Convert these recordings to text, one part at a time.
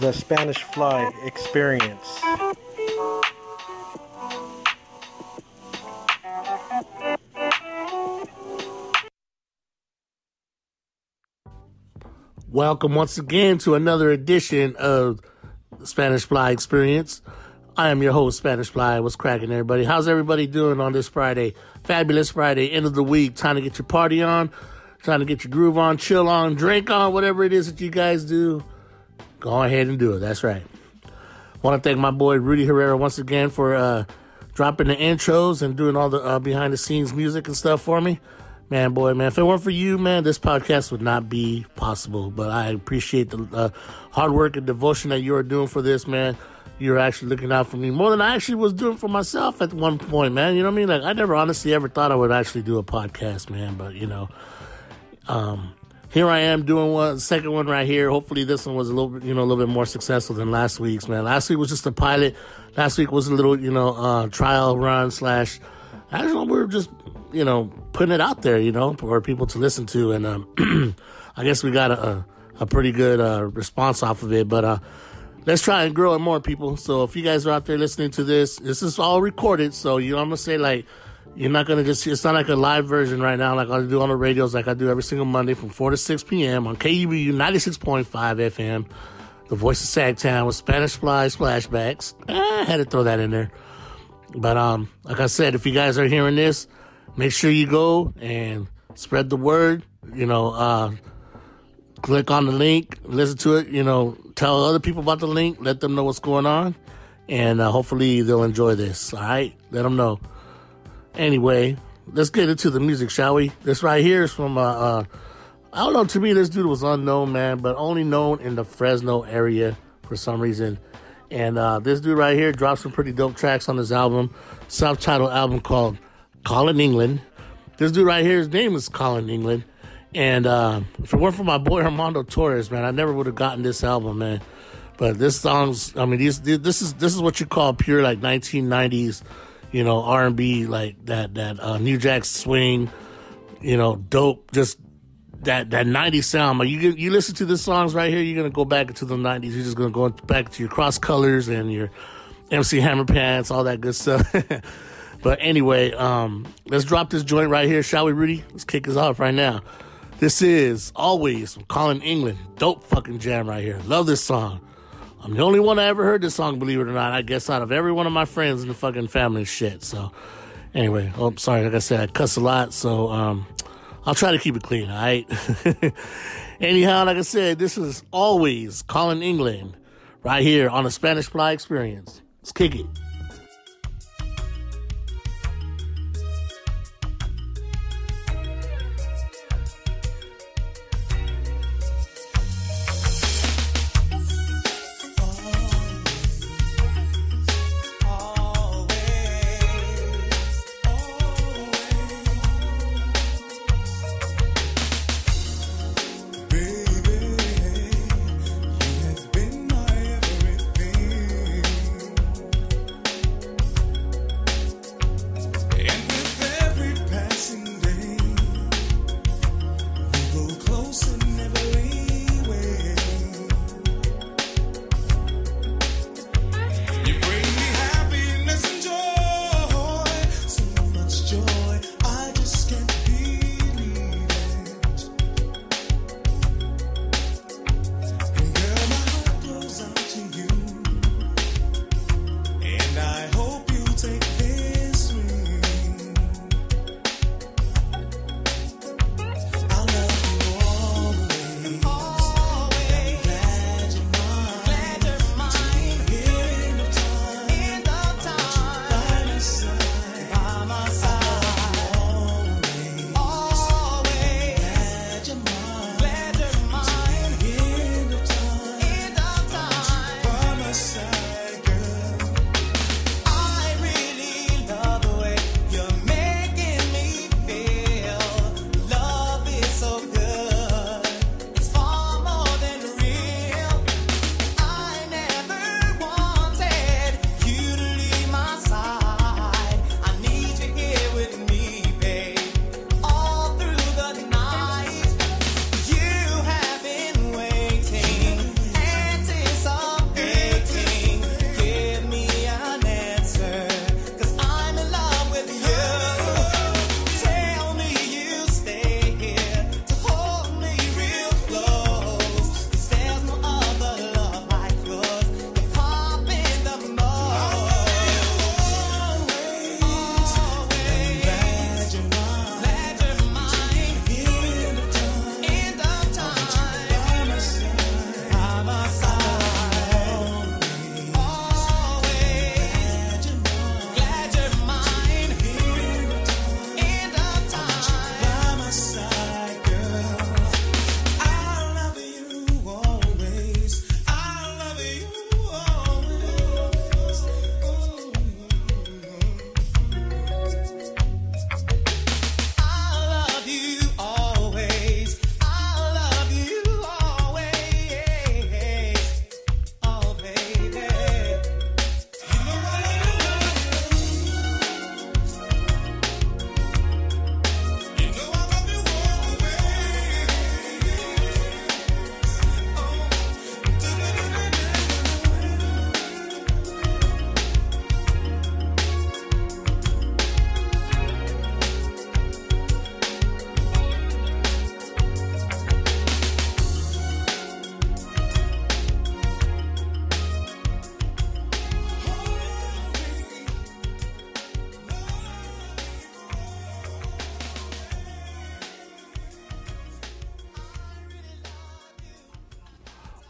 the Spanish Fly Experience. Welcome once again to another edition of the Spanish Fly Experience. I am your host, Spanish Fly. What's cracking, everybody? How's everybody doing on this Friday? Fabulous Friday, end of the week. Time to get your party on, trying to get your groove on, chill on, drink on, whatever it is that you guys do. Go ahead and do it. That's right. Want to thank my boy Rudy Herrera once again for dropping the intros and doing all the behind-the-scenes music and stuff for me. Man, if it weren't for you, man, this podcast would not be possible. But I appreciate the hard work and devotion that you are doing for this, man. You're actually looking out for me more than I actually was doing for myself at one point, man. You know what I mean? Like, I never honestly ever thought I would actually do a podcast, man. But, here I am doing second one right here. Hopefully this one was a little bit more successful than last week's, man. Last week was just a pilot. Last week was a little, trial run / actually, we're just, putting it out there, for people to listen to. And I guess we got a pretty good response off of it. But let's try and grow it more, people. So if you guys are out there listening to this is all recorded. So, I'm going to say, like, you're not going to it's not like a live version right now like I do on the radios like I do every single Monday from 4 to 6 p.m. on KUBU 96.5 FM, the voice of Sagtown with Spanish Fly Splashbacks. I had to throw that in there. But like I said, if you guys are hearing this, make sure you go and spread the word, click on the link, listen to it, tell other people about the link, let them know what's going on, and hopefully they'll enjoy this, all right? Let them know. Anyway, let's get into the music, shall we? This right here is from, I don't know, to me this dude was unknown, man, but only known in the Fresno area for some reason. And this dude right here dropped some pretty dope tracks on his album, self-titled album called Colin England. This dude right here, his name is Colin England. And if it weren't for my boy Armando Torres, man, I never would have gotten this album, man. But this song's, I mean, this is what you call pure, like, 1990s, R&B, like that New Jack swing, dope, just that 90s sound. But you listen to the songs right here, you're going to go back into the 90s. You're just going to go back to your Cross Colors and your MC Hammer Pants, all that good stuff. But anyway, let's drop this joint right here, shall we, Rudy? Let's kick this off right now. This is Always from Colin England. Dope fucking jam right here. Love this song. I'm the only one that ever heard this song, believe it or not, I guess, out of every one of my friends in the fucking family and shit. So anyway, sorry, like I said, I cuss a lot, so I'll try to keep it clean, all right? Anyhow, like I said, this is Always Colin England right here on the Spanish Fly Experience. Let's kick it.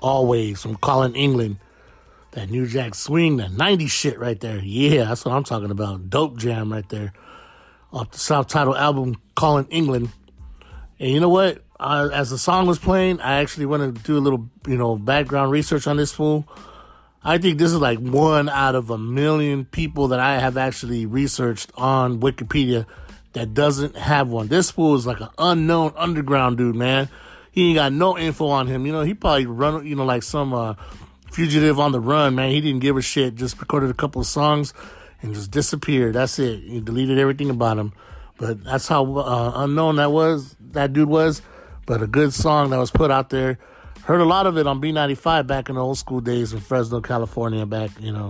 Always from Colin England. That New Jack Swing, that 90s shit right there. Yeah, that's what I'm talking about. Dope jam right there. Off the self-titled album, Colin England. And you know what? As the song was playing, I actually went to do a little, background research on this fool. I think this is like 1 out of 1 million people that I have actually researched on Wikipedia that doesn't have one. This fool is like an unknown underground dude, man. He ain't got no info on him. He probably run, like some fugitive on the run, man. He didn't give a shit. Just recorded a couple of songs and just disappeared. That's it. He deleted everything about him. But that's how unknown that dude was. But a good song that was put out there. Heard a lot of it on B95 back in the old school days in Fresno, California, back,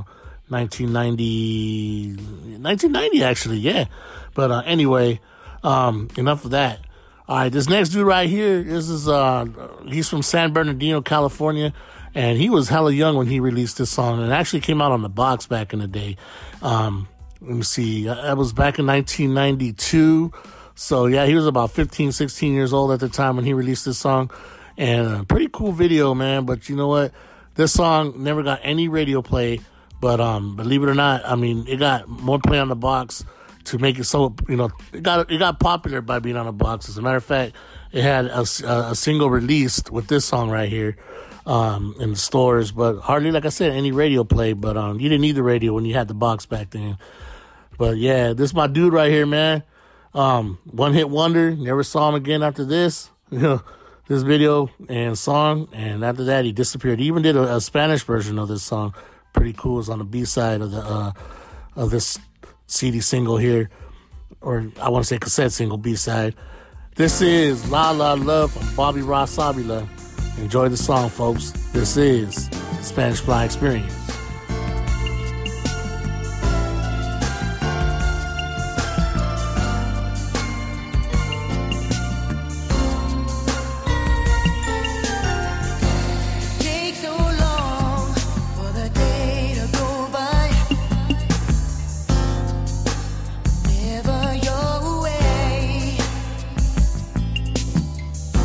1990 actually, yeah. But anyway, enough of that. All right, this next dude right here, he's from San Bernardino, California, and he was hella young when he released this song, and it actually came out on the box back in the day. Let me see, that was back in 1992, so yeah, he was about 15, 16 years old at the time when he released this song, and a pretty cool video, man, but you know what, this song never got any radio play, but believe it or not, it got more play on the box to make it so, it got popular by being on the box. As a matter of fact, it had a single released with this song right here in the stores, but hardly, like I said, any radio play. But you didn't need the radio when you had the box back then. But yeah, this is my dude right here, man. One hit wonder. Never saw him again after this. This video and song, and after that he disappeared. He even did a Spanish version of this song. Pretty cool. It's on the B side of this CD single here, or I want to say cassette single, B-side. This is La La Love from Bobby Ross Avila. Enjoy the song, folks. This is Spanish Fly Experience.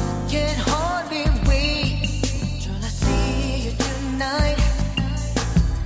Can't hardly wait till I see you tonight.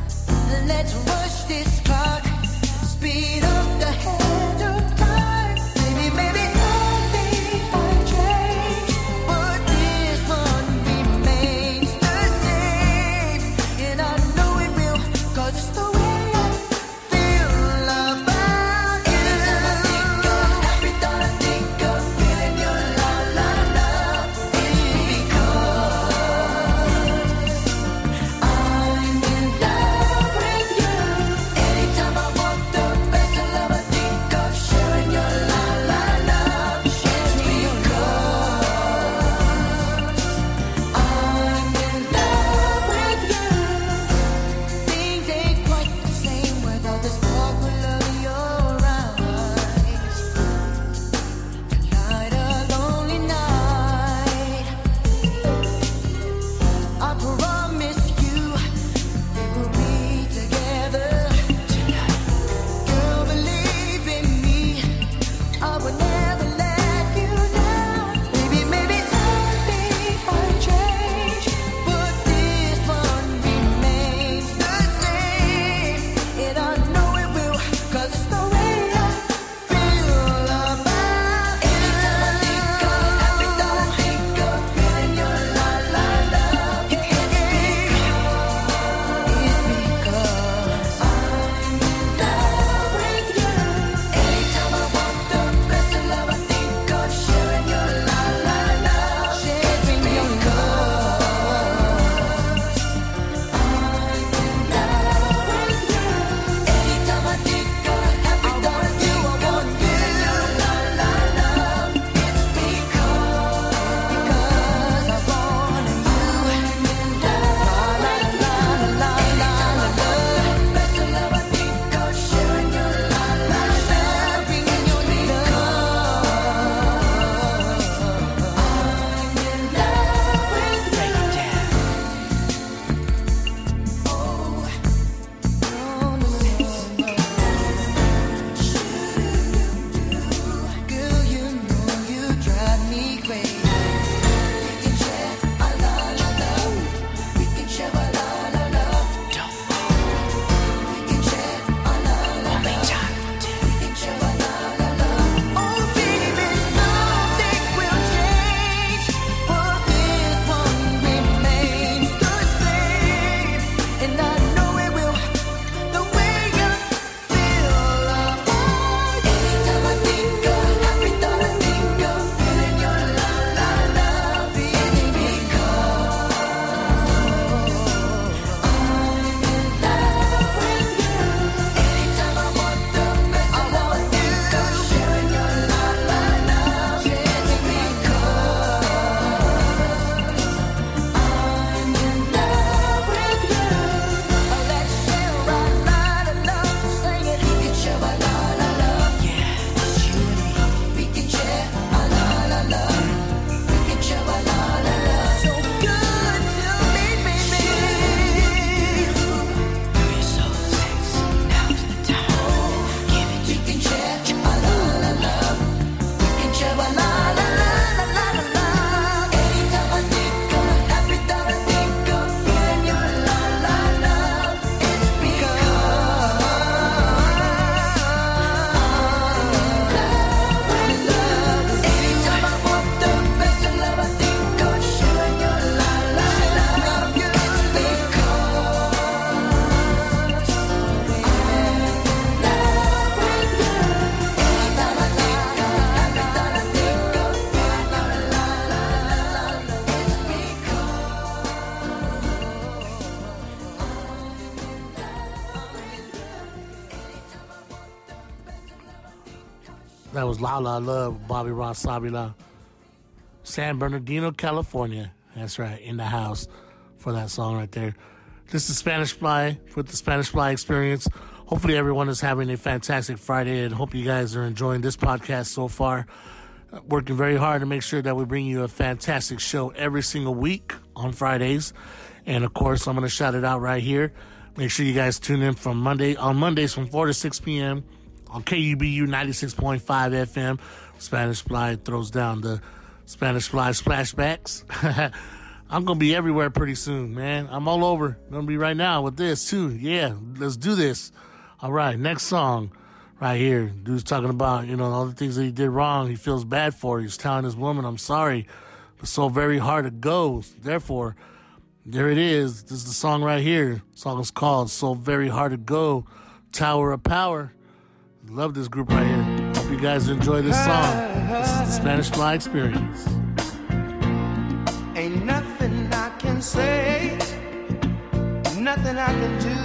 That was La La Love, Bobby Ross Savila. San Bernardino, California. That's right, in the house for that song right there. This is Spanish Fly with the Spanish Fly Experience. Hopefully everyone is having a fantastic Friday, and hope you guys are enjoying this podcast so far. Working very hard to make sure that we bring you a fantastic show every single week on Fridays. And of course, I'm going to shout it out right here. Make sure you guys tune in on Mondays from 4 to 6 p.m. on KUBU 96.5 FM. Spanish Fly throws down the Spanish Fly splashbacks. I'm going to be everywhere pretty soon, man. I'm all over. Going to be right now with this, too. Yeah, let's do this. All right, next song right here. Dude's talking about, all the things that he did wrong. He feels bad for. He's telling his woman, I'm sorry. It's so very hard to go. Therefore, there it is. This is the song right here. The song is called So Very Hard to Go, Tower of Power. Love this group right here. Hope you guys enjoy this song. This is the Spanish Fly Experience. Ain't nothing I can say, nothing I can do.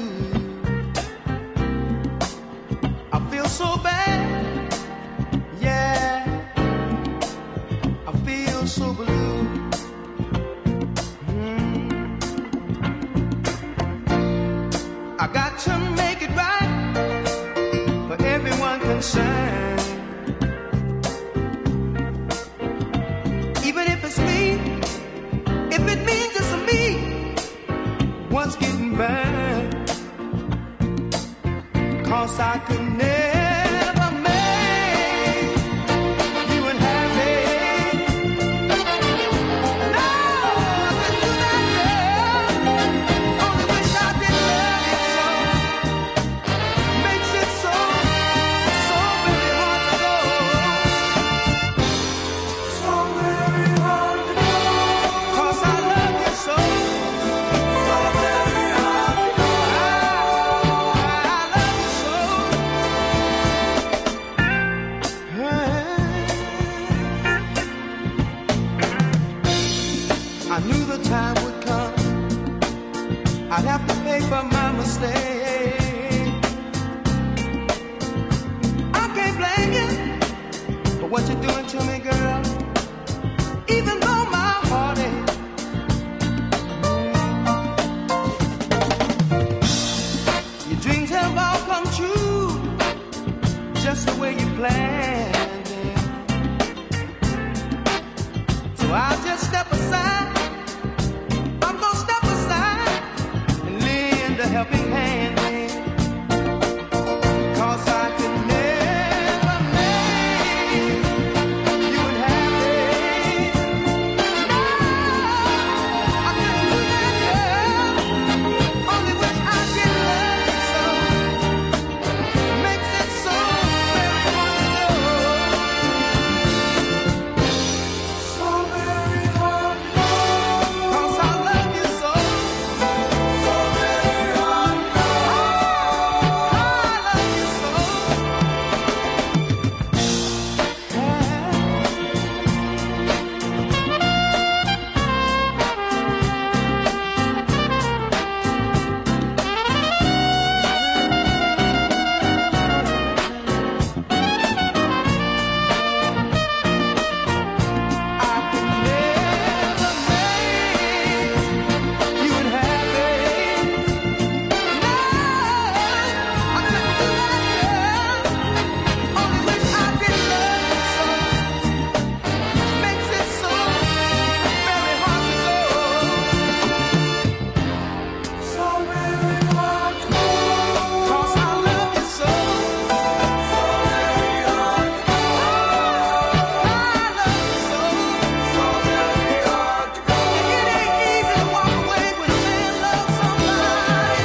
I feel so bad, yeah. I feel so blue. I got to make it right for everyone concerned. Even if it's me, if it means it's me, what's getting burned? 'Cause I could never make you unhappy. No, I couldn't do that, girl. Only wish I did love you so. Makes it so very hard to go. So very hard to go. 'Cause I love you so. So very hard to go. I love you so. I knew the time would come. I'd have to pay for my mistake. I can't blame you for what you're doing to me, girl. Even though my heart aches. Your dreams have all come true, just the way you planned it. So I'll just step aside. I'm gonna step aside and lend a helping hand. 'Cause I could never make you unhappy. No, I couldn't do that, girl. Only wish I did love you so. Makes it so very hard to go. So very hard to go. 'Cause I love you so. So very hard to go. I love you so. I could never make you unhappy. No, I couldn't do that, girl. Only wish I did love you so. Makes it so very hard to go. So very hard to go. 'Cause I love you so. So very hard to go. I love you so. So very hard to go. It ain't easy to walk away when a man loves somebody.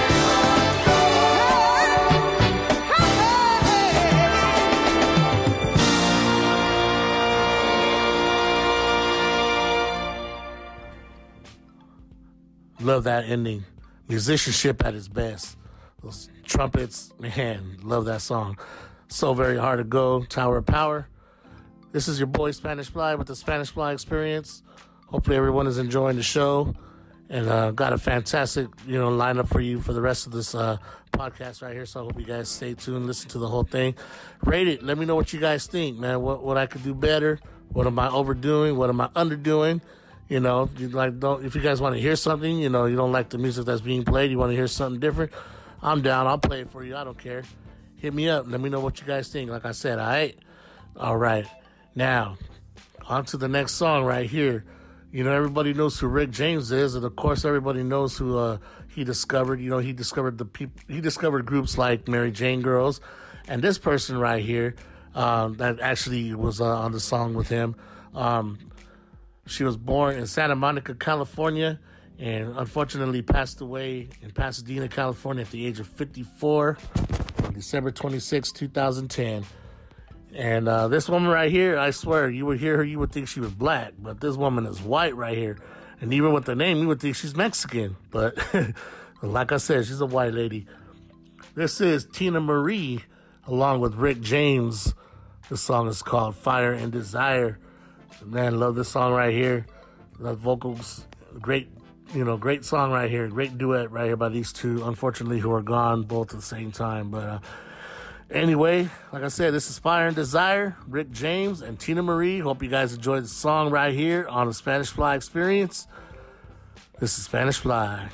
Love that ending. Musicianship at its best. Those trumpets, man, love that song. So Very Hard to Go, Tower of Power. This is your boy Spanish Fly with the Spanish Fly Experience. Hopefully everyone is enjoying the show. And got a fantastic, lineup for you for the rest of this podcast right here. So I hope you guys stay tuned, listen to the whole thing. Rate it. Let me know what you guys think, man. What I could do better. What am I overdoing? What am I underdoing? If you guys want to hear something, you don't like the music that's being played, you want to hear something different, I'm down. I'll play it for you. I don't care. Hit me up. Let me know what you guys think. Like I said, all right. Now, on to the next song right here. Everybody knows who Rick James is, and of course, everybody knows who he discovered. He discovered groups like Mary Jane Girls, and this person right here that actually was on the song with him. She was born in Santa Monica, California, and unfortunately passed away in Pasadena, California, at the age of 54 on December 26, 2010. And this woman right here, I swear, you would hear her, you would think she was black, but this woman is white right here. And even with the name, you would think she's Mexican. But like I said, she's a white lady. This is Tina Marie, along with Rick James. The song is called Fire and Desire. Man, love this song right here. The vocals, great song right here. Great duet right here by these two, unfortunately, who are gone both at the same time. But anyway, like I said, this is Fire and Desire, Rick James and Tina Marie. Hope you guys enjoyed the song right here on the Spanish Fly Experience. This is Spanish Fly.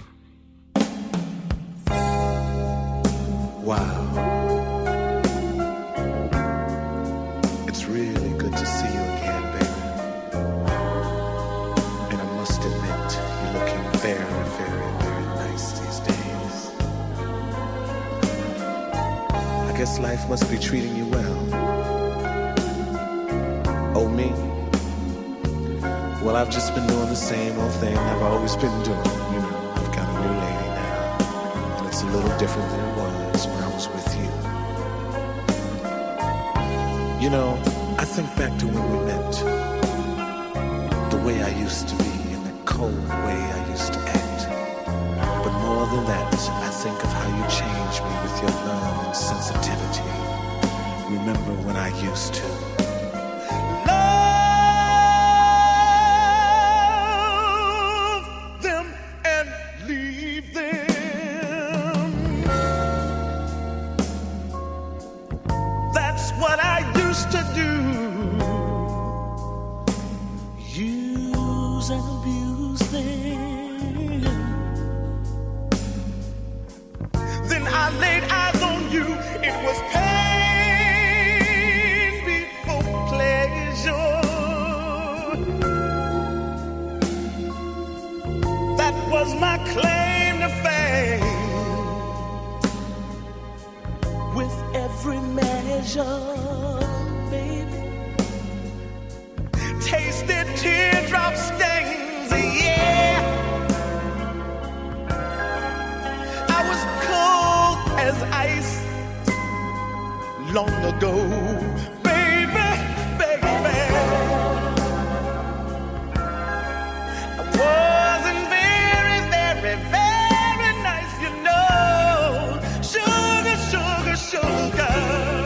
Wow. It's really good to see you again, baby. And I must admit, you're looking very, very, very nice these days. I guess life must be treating you well. Oh, me? Well, I've just been doing the same old thing I've always been doing. I've got a new lady now, and it's a little different than it was when I was with you. I think back to when we met, the way I used to be and the cold way I used to act. But more than that, I think of how you changed me with your love and sensitivity. Remember when I used to love them and leave them. That's what I used to do. Use and abuse them. Then I laid eyes on you. It was pain before pleasure. That was my claim to fame. With every measure, baby, tasted teardrop stains, yeah. I was cold as ice long ago, baby, baby. I wasn't very, very, very nice, sugar, sugar, sugar.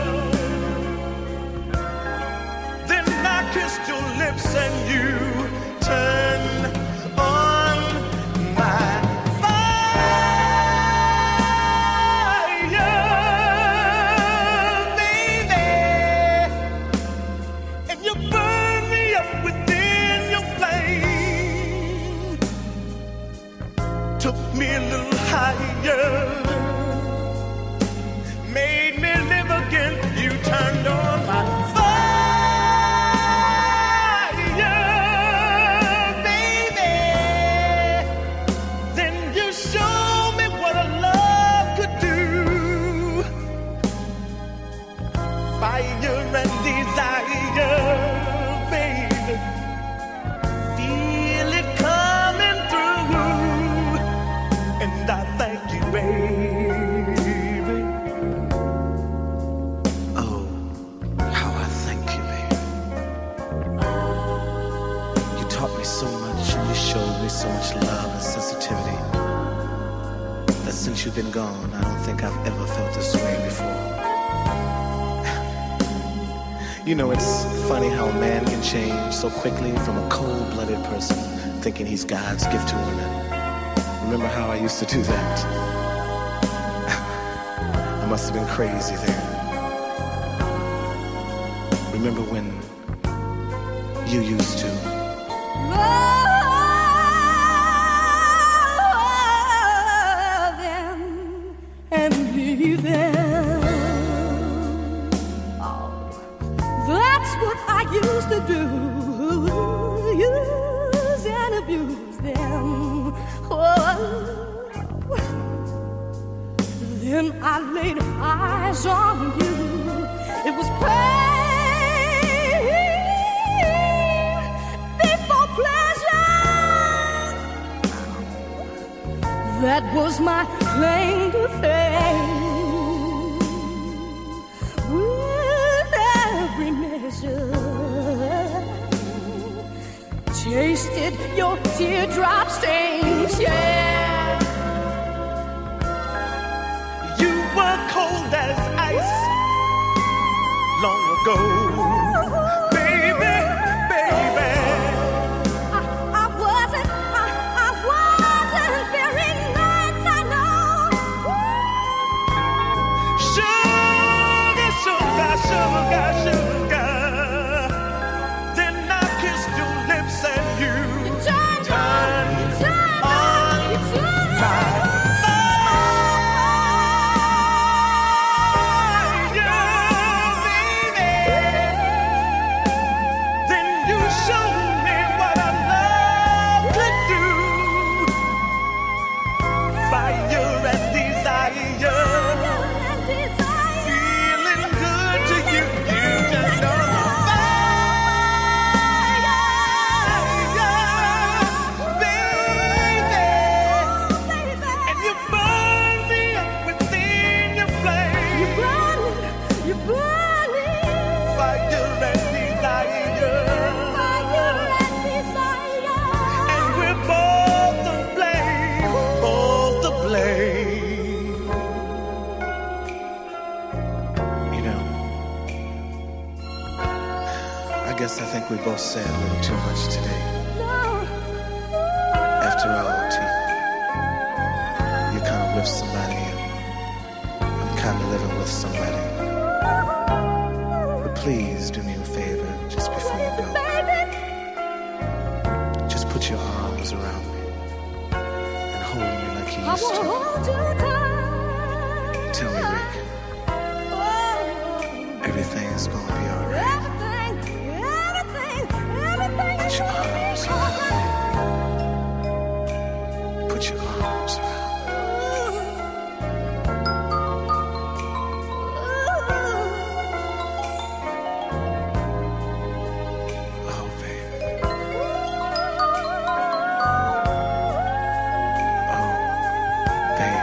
Then I kissed your lips and you turned on my fire, baby. And you burned me up within your flame. Took me a little higher, made me live again. You turned on my fire, baby. Then you showed me what a love could do. Fire and desire, baby. Feel it coming through. And I thank you, baby. Oh, how I thank you, baby. You taught me so much and you showed me so much love and sensitivity that since you've been gone, I don't think I've ever felt this way before. It's funny how a man can change so quickly from a cold-blooded person thinking he's God's gift to women Remember how I used to do that? I must have been crazy then. Remember when you used to? Love them and leave them. Oh, that's what I used to do. Use and abuse them. Oh, then I laid eyes on you. It was pain before pleasure. That was my claim to fame. With every measure, tasted your teardrop stains, yeah. You were cold as ice long ago. Baby, baby. I wasn't very nice, I know. Sugar, sugar, sugar, sugar. Then I kissed your lips and you turned on my I think we both said a little too much today. After all, T, you're kind of with somebody and I'm kind of living with somebody. But please do me a favor just before you go. Just put your arms around me and hold me like you used to. Tell me, Rick, everything's gonna be all right. Put your arms around me. Put your arms around me. Oh, baby. Oh, baby.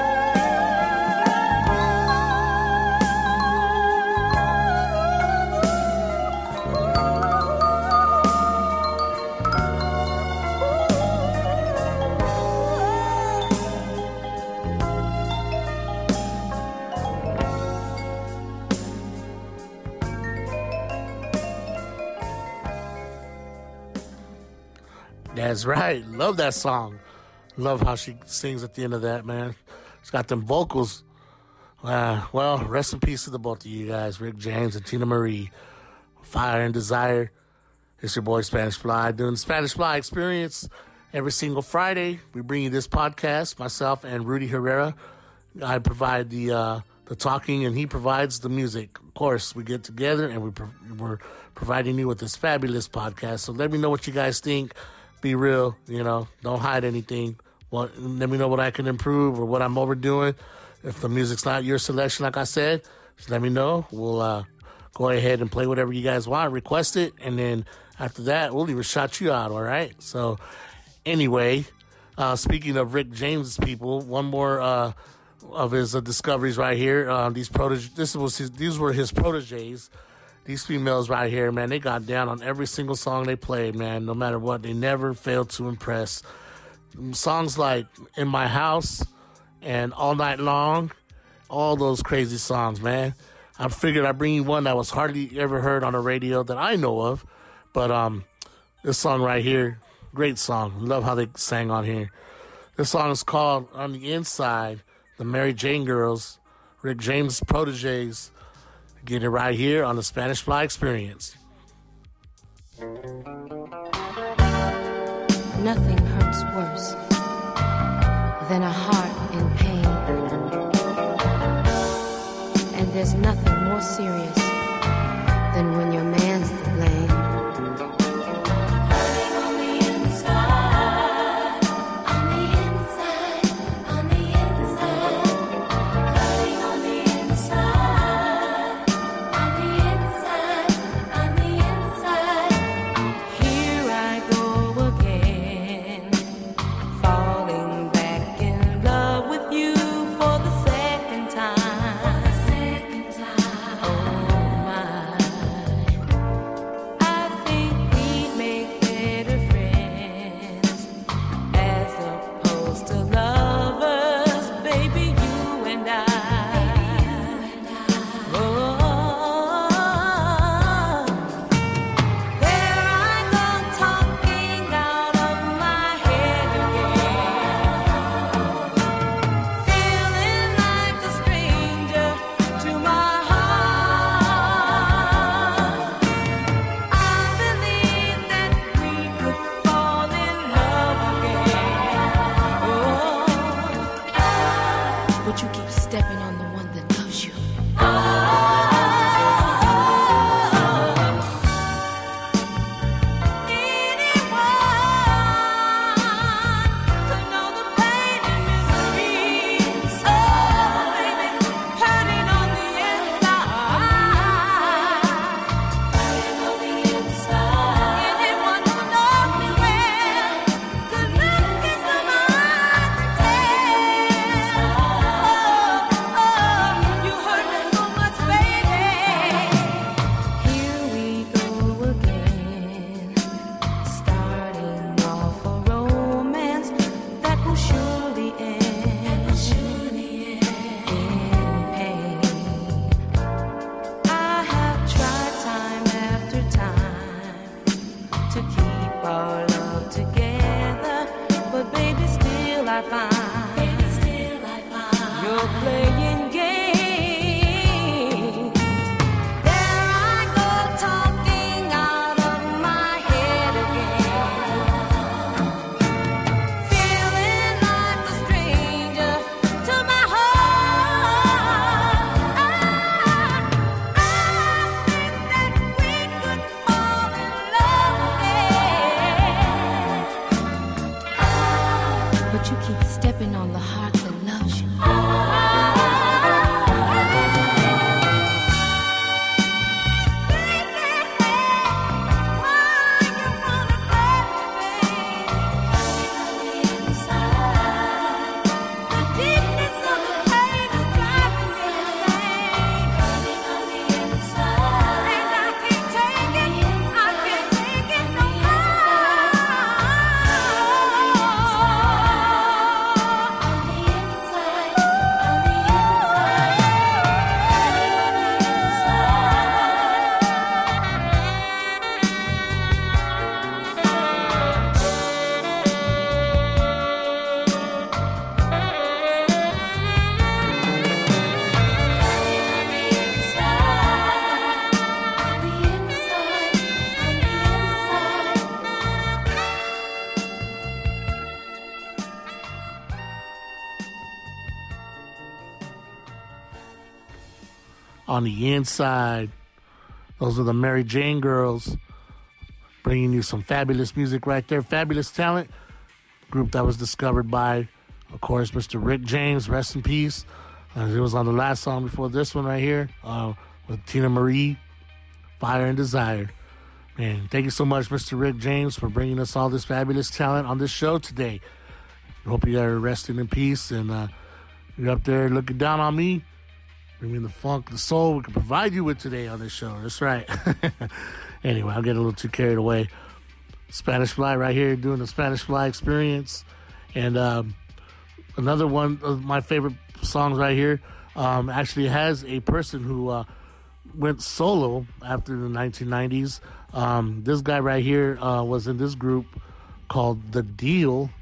That's right. Love that song. Love how she sings at the end of that, man. She's got them vocals. Well, rest in peace to the both of you guys, Rick James and Tina Marie. Fire and Desire. It's your boy Spanish Fly doing the Spanish Fly Experience every single Friday. We bring you this podcast, myself and Rudy Herrera. I provide the talking and he provides the music. Of course, we get together and we're providing you with this fabulous podcast. So let me know what you guys think. Be real, don't hide anything. Let me know what I can improve or what I'm overdoing. If the music's not your selection, like I said, just let me know. We'll go ahead and play whatever you guys want, request it, and then after that, we'll even shout you out, all right? So anyway, speaking of Rick James' people, one more of his discoveries right here. These were his proteges. These females right here, man, they got down on every single song they played, man. No matter what, they never failed to impress. Songs like In My House and All Night Long, all those crazy songs, man. I figured I'd bring you one that was hardly ever heard on the radio that I know of. But this song right here, great song. Love how they sang on here. This song is called On the Inside, the Mary Jane Girls, Rick James proteges. Get it right here on the Spanish Fly Experience. Nothing hurts worse than a heart in pain. And there's nothing more serious than when your man's to blame. Hurting on the inside, on the inside, on the inside. Hurting on the inside, on the inside, on the inside. Here I go again, falling back in love with you for the second time. Oh my, I think we'd make better friends as opposed to lovers, baby, you and I. Oh, there I go talking out of my head again, feeling like a stranger to my heart. I believe that we could fall in love again. But you keep stepping on the one that loves you. Anyone could know the pain and misery. Oh, baby, hurting on the inside. Hurting on the inside. Anyone who knows me well could look into my eyes and say, oh, you hurt me so much, baby. Here we go again, starting off a romance that will surely end in pain. I have tried time after time to keep our love together, but baby, still I find you're playing games. There I go talking out of my head again, feeling like a stranger to my heart. I think that we could fall in love again. But you keep stepping on the heart that loves you. On the Inside, those are the Mary Jane Girls, bringing you some fabulous music right there. Fabulous talent. Group that was discovered by, of course, Mr. Rick James, rest in peace. It was on the last song before this one right here with Tina Marie, Fire and Desire. Man, thank you so much, Mr. Rick James, for bringing us all this fabulous talent on this show today. I hope you are resting in peace and you're up there looking down on me. Bring me the funk, the soul we can provide you with today on this show. That's right. Anyway, I'll get a little too carried away. Spanish Fly right here doing the Spanish Fly Experience. And another one of my favorite songs right here actually has a person who went solo after the 1990s. This guy right here was in this group called The Deal.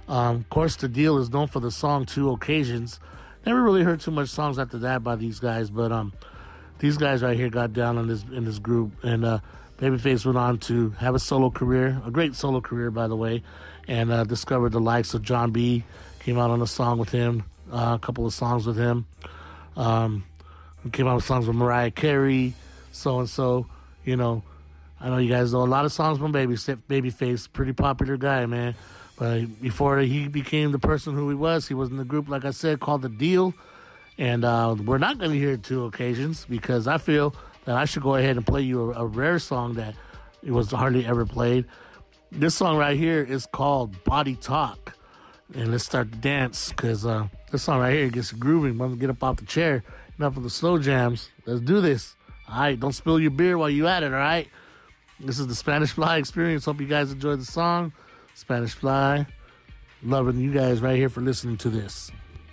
Of course, The Deal is known for the song Two Occasions. Never really heard too much songs after that by these guys, but these guys right here got down in this group, and Babyface went on to have a solo career, a great solo career, by the way, and discovered the likes of John B. Came out on a song with him, a couple of songs with him. Came out with songs with Mariah Carey, so-and-so, you know. I know you guys know a lot of songs from Babyface, pretty popular guy, man. But before he became the person who he was in the group, like I said, called The Deal. And we're not going to hear Two Occasions because I feel that I should go ahead and play you a rare song that it was hardly ever played. This song right here is called Body Talk. And let's start the dance because this song right here gets grooving. Want to get up off the chair. Enough of the slow jams. Let's do this. All right, don't spill your beer while you at it, all right? This is the Spanish Fly Experience. Hope you guys enjoyed the song. Spanish Fly. Loving you guys right here for listening to this.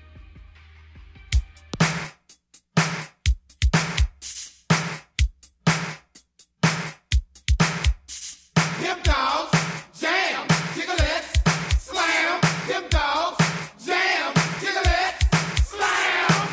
Hip dogs, jam, jigglettes, slam. Hip dogs, jam, jigglettes, slam.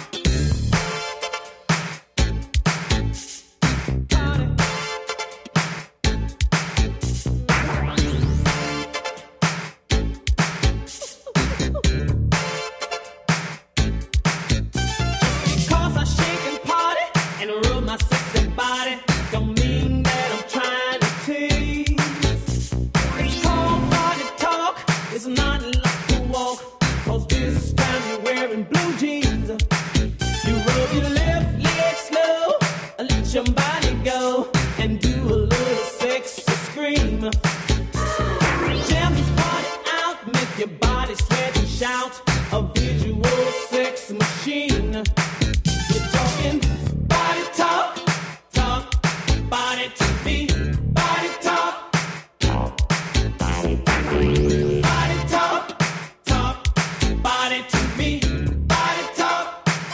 Because I shake and party and rub my sexy body, don't mean that I'm trying to tease. It's called body talk, it's not like to walk, 'cause this time you're wearing blue jeans. You rub your left leg slow, let your body go, and do a little sexy scream. Jam this party out, make your body sweat and shout, a visual sex machine. You're talking body talk, talk, body to me, body talk. Body talk, talk, body to me, body talk.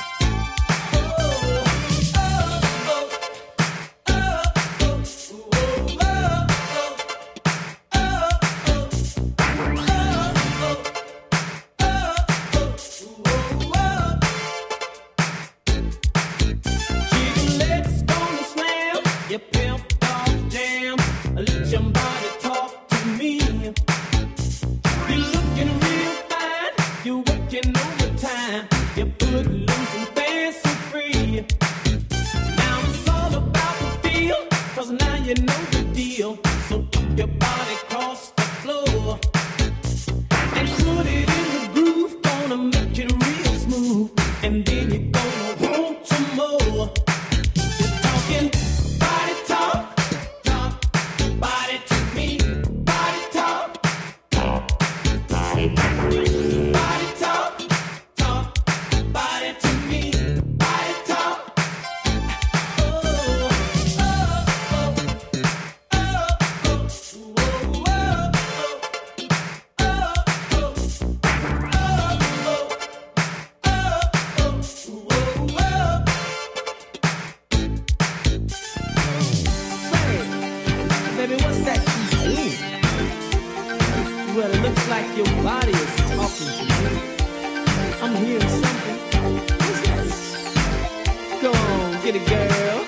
Jigglettes gonna slam, your pimp dog jam. Let your body talk to me. You're looking real fine, you're working overtime. Your foot loose and fancy free. Now it's all about the feel, 'cause now you know the deal. So put your body across the floor and put it in the groove. Gonna make it real smooth, and then you're gonna want some more. You're talking body talk, talk, body to me, body talk. Body talk, talk, body to me, body talk. Baby, what's that you do? Well, it looks like your body is talking to me. I'm hearing something. What's that? Go on, get it, girl.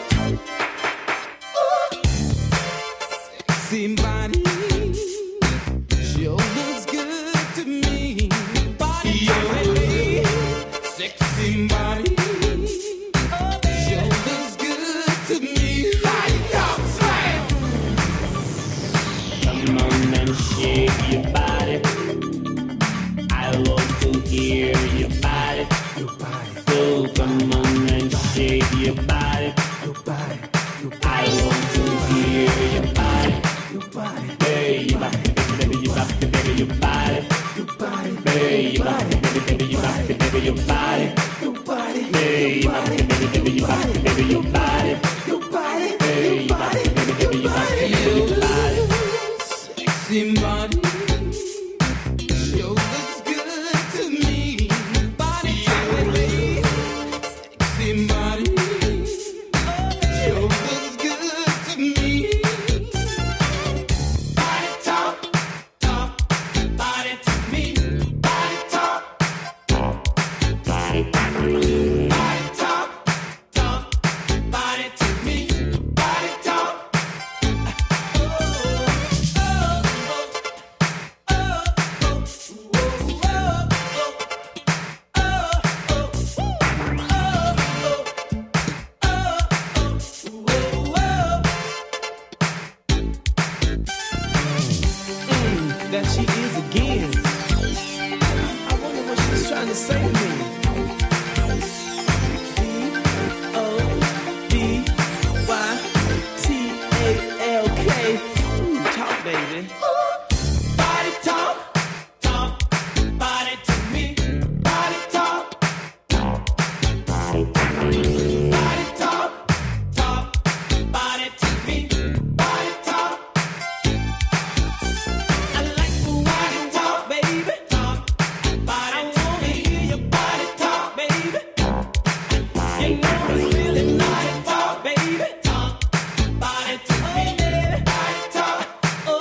Sexy body, sure looks good to me. Body Your talking. sexy body, sure looks good to me. Body talk, slam. Come on and shake your body. I want to hear your body. So come on and shake your body. Hey, talk, baby. Body talk, talk, body to me. Body talk, body talk, talk, body to me. Body talk. I like the way you talk, baby. Talk, body to me. Hear your body talk, baby. You know it's really body talk, baby. Talk, body to me. Body talk, oh.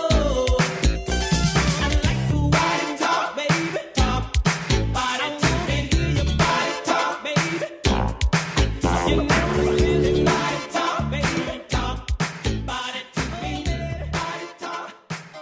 I like the way you talk, baby. Talk, body to me. Hear your body talk, baby. You know it's really body talk, baby. Talk, body to me. Body talk,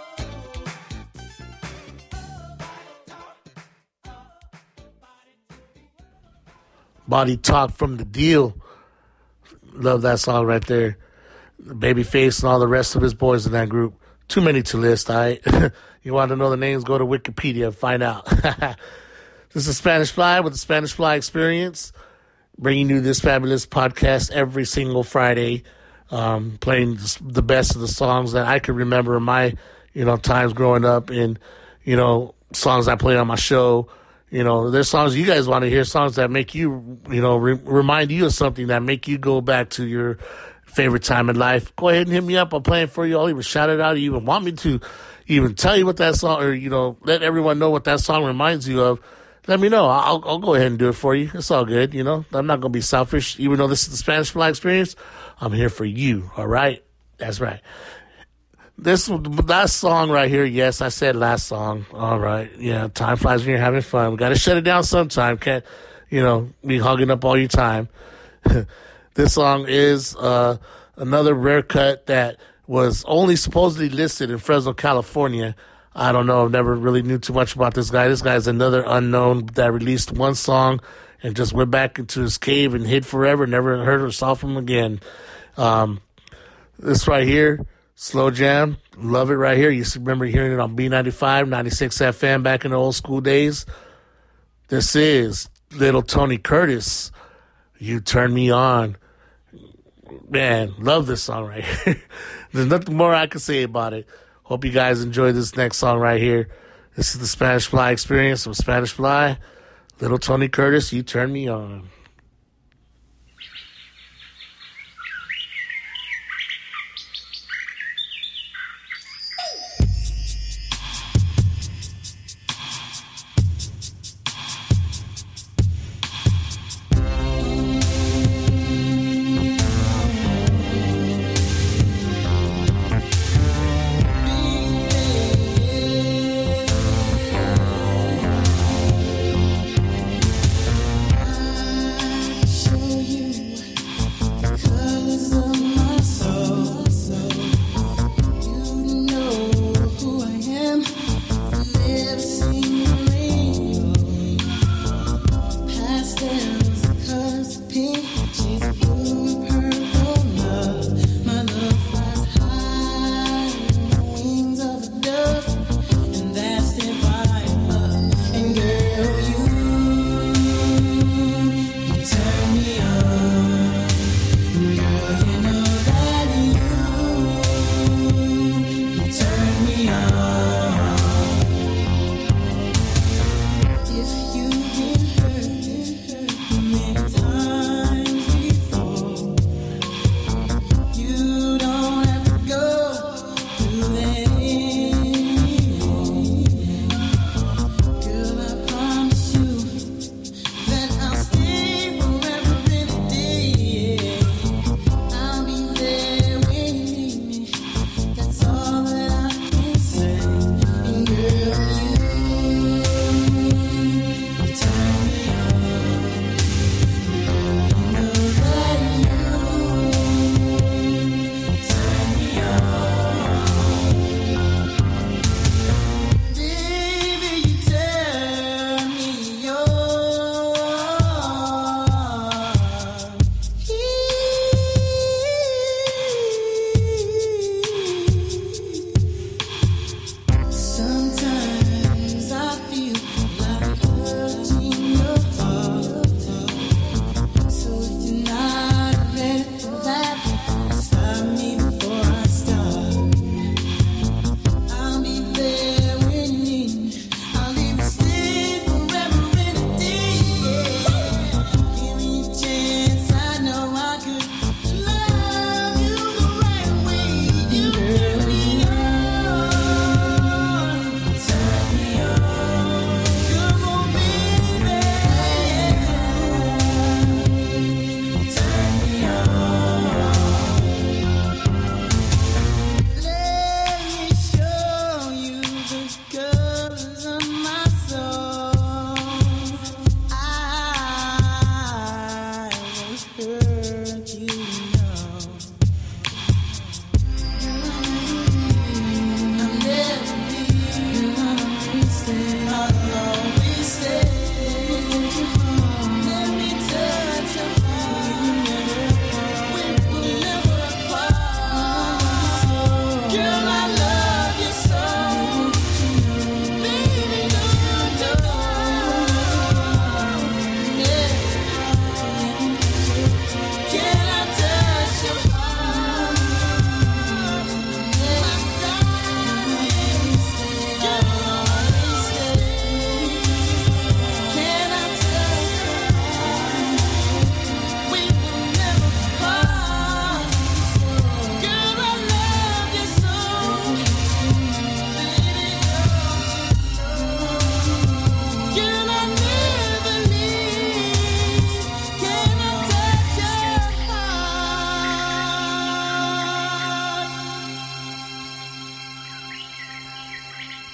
Body Talk from The Deal. Love that song right there. Babyface and all the rest of his boys in that group. Too many to list, all right? You want to know the names, go to Wikipedia and find out. This is Spanish Fly with the Spanish Fly Experience, bringing you this fabulous podcast every single Friday, playing the best of the songs that I can remember in my, times growing up, and, songs I played on my show. There's songs you guys want to hear, songs that make you, remind you of something, that make you go back to your favorite time in life. Go ahead and hit me up. I'll play it for you. I'll even shout it out. You even want me to even tell you what that song, or, let everyone know what that song reminds you of. Let me know. I'll go ahead and do it for you. It's all good. I'm not going to be selfish. Even though this is the Spanish Fly Experience, I'm here for you. All right. That's right. This last song right here, yes, I said last song. All right. Yeah, time flies when you're having fun. We got to shut it down sometime. Can't, be hugging up all your time. This song is another rare cut that was only supposedly listed in Fresno, California. I don't know. I've never really knew too much about this guy. This guy's another unknown that released one song and just went back into his cave and hid forever. Never heard or saw from him again. This right here, Slow Jam, love it right here. You remember hearing it on B95, 96 FM back in the old school days. This is Little Tony Curtis, You Turn Me On. Man, love this song right here. There's nothing more I can say about it. Hope you guys enjoy this next song right here. This is the Spanish Fly Experience with Spanish Fly. Little Tony Curtis, You Turn Me On.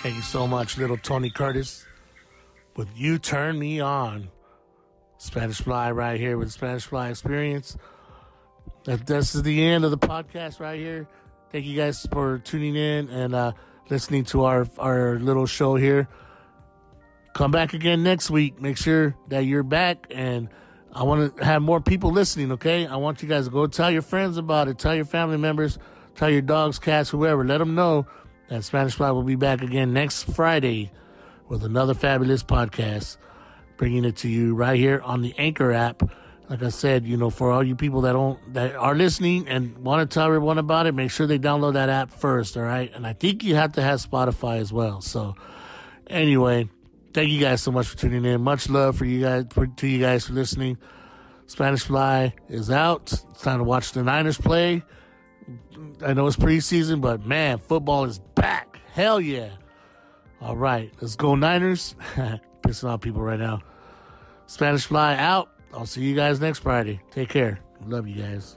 Thank you so much, little Tony Curtis, with You Turn Me On. Spanish Fly right here with Spanish Fly Experience. This is the end of the podcast right here. Thank you guys for tuning in and listening to our little show here. Come back again next week. Make sure that you're back, and I want to have more people listening, okay? I want you guys to go tell your friends about it. Tell your family members. Tell your dogs, cats, whoever. Let them know that Spanish Fly will be back again next Friday with another fabulous podcast, bringing it to you right here on the Anchor app. Like I said, for all you people that are listening and want to tell everyone about it, make sure they download that app first, all right? And I think you have to have Spotify as well. So anyway, thank you guys so much for tuning in. Much love to you guys for listening. Spanish Fly is out. It's time to watch the Niners play. I know it's preseason, but man, football is back. Hell yeah. All right, let's go Niners. Pissing off people right now. Spanish Fly out. I'll see you guys next Friday. Take care. Love you guys.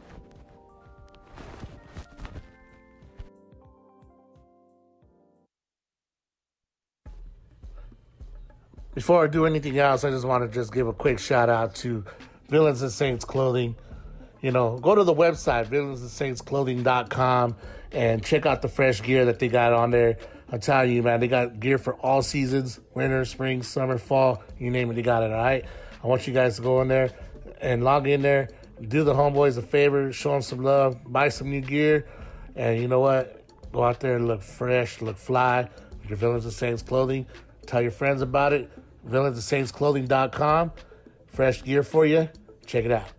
Before I do anything else, I just want to give a quick shout out to Villains and Saints Clothing. Go to the website, villainsandsaintsclothing.com, and check out the fresh gear that they got on there. I'm telling you, man, they got gear for all seasons, winter, spring, summer, fall, you name it, they got it, all right? I want you guys to go in there and log in there, do the homeboys a favor, show them some love, buy some new gear, and you know what? Go out there and look fresh, look fly with your Villains and Saints Clothing. Tell your friends about it, villainsandsaintsclothing.com. Fresh gear for you. Check it out.